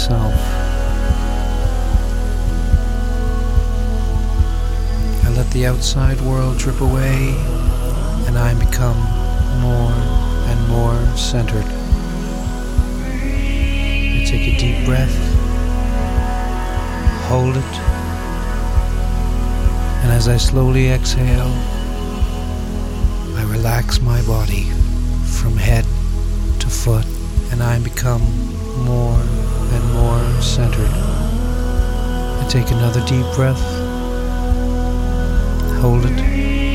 myself. I let the outside world drip away, and I become more and more centered. I take a deep breath, hold it, and as I slowly exhale, I relax my body from head to foot, and I become more and more centered. I take another deep breath, hold it,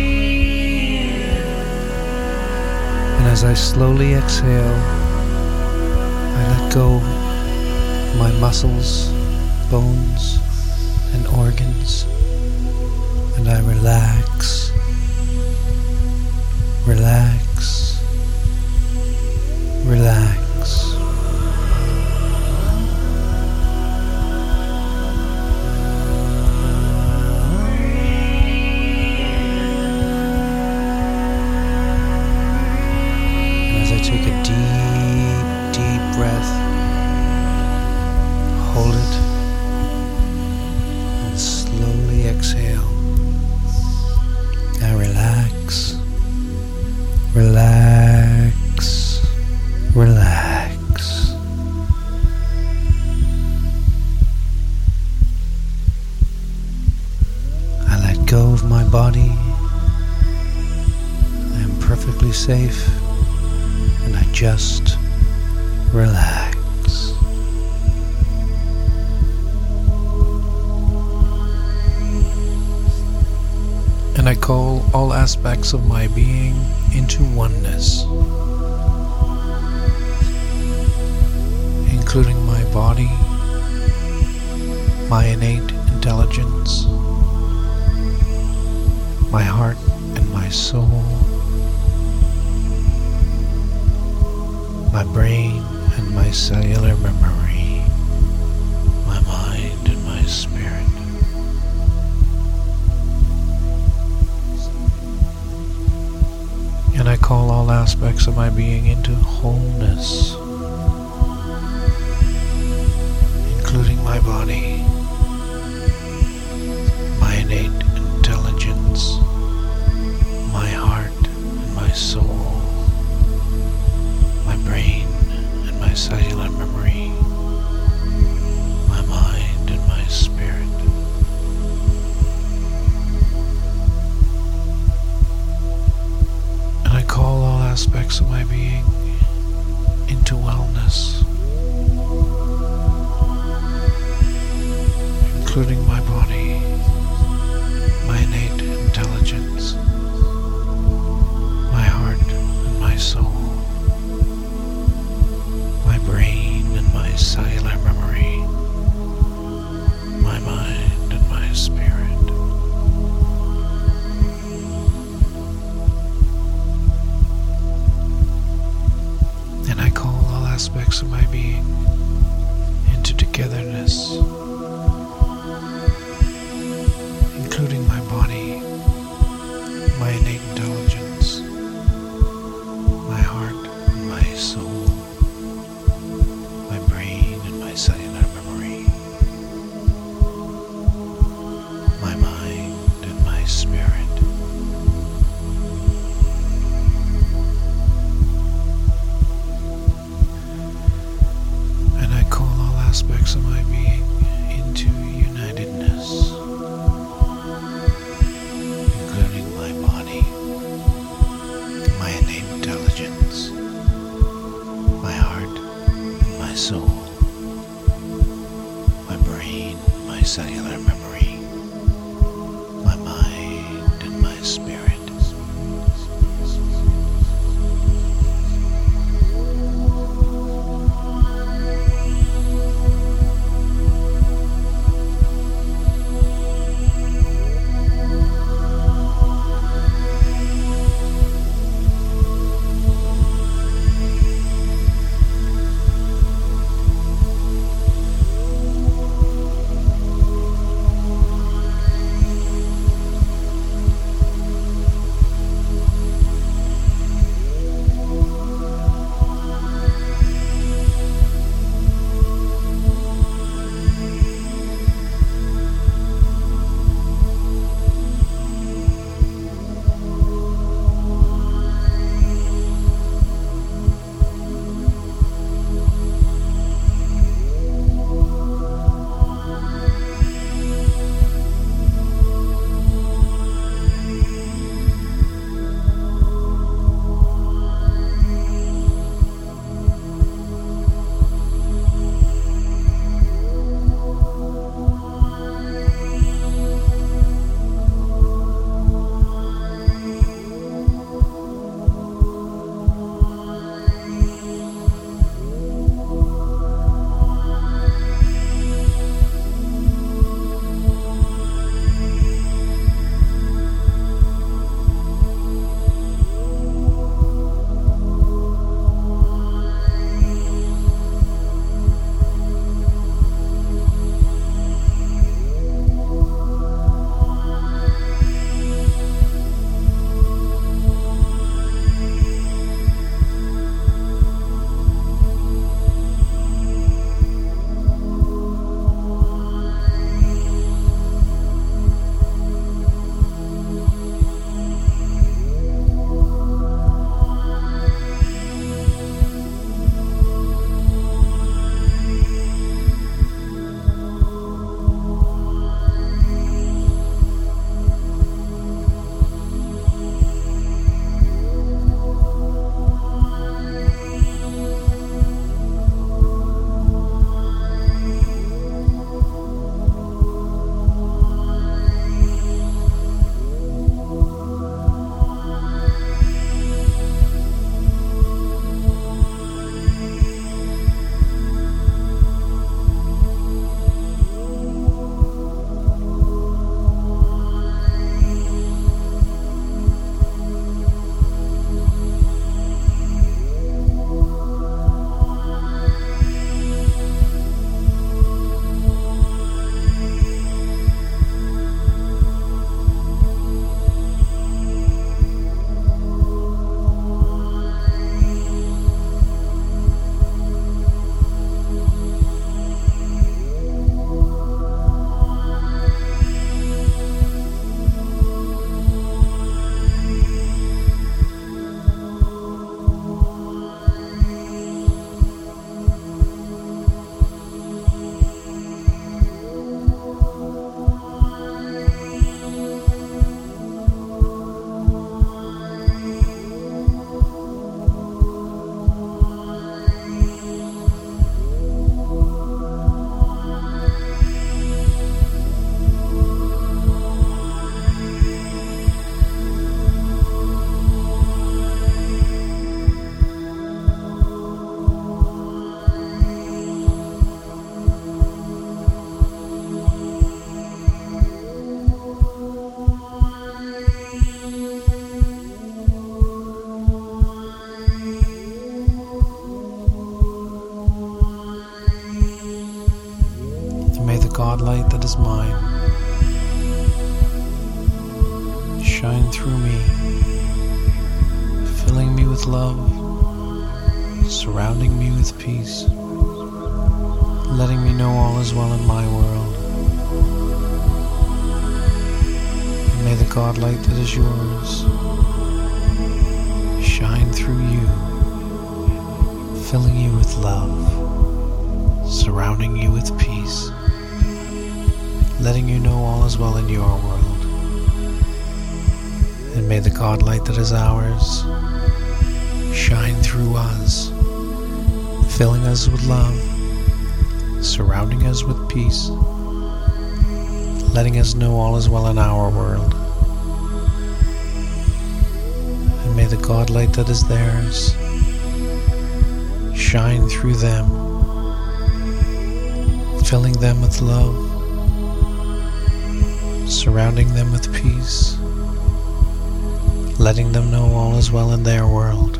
and as I slowly exhale, I let go of my muscles, bones, and organs, and I relax, relax, relax. And as I take a deep, deep breath, hold it, and slowly exhale. Now relax, relax, relax. I let go of my body. I am perfectly safe, and I just relax. And I call all aspects of my being into oneness, including my body, my innate intelligence, my heart and my soul, my brain and my cellular memory, my mind and my spirit. And I call all aspects of my being into wholeness, including my body, my innate intelligence, my heart and my soul, my brain and my cellular memory, my mind and my spirit. And I call all aspects of my being into wellness, including my body, my innate intelligence, my heart and my soul, my brain and my cellular memory, my mind and my spirit. And I call all aspects of my being into togetherness, including my body, my innate intelligence, my heart and my soul, my brain and my cellular mine. Shine through me, filling me with love, surrounding me with peace, letting me know all is well in my world. And may the godlight that is yours shine through you, filling you with love, surrounding you with peace, letting you know all is well in your world. And may the godlight that is ours shine through us, filling us with love, surrounding us with peace, letting us know all is well in our world. And may the godlight that is theirs shine through them, filling them with love, surrounding them with peace, letting them know all is well in their world.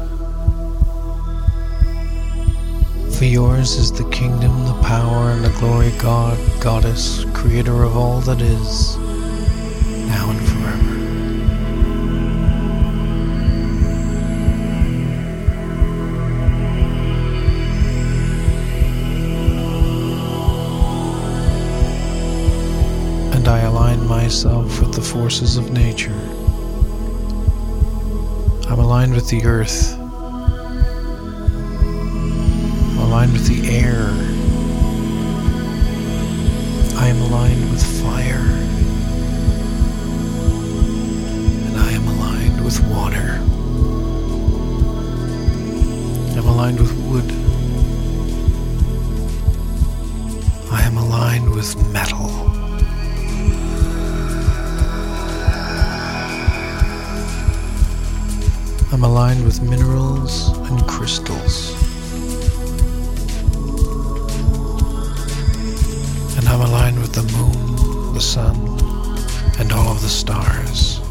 For yours is the kingdom, the power, and the glory, God, Goddess, Creator of all that is, now and forever. And I align myself with the forces of nature. I'm aligned with the earth. I'm aligned with the air. I am aligned with fire. And I am aligned with water. I'm aligned with wood. I am aligned with metal. I'm aligned with minerals and crystals. And I'm aligned with the moon, the sun, and all of the stars.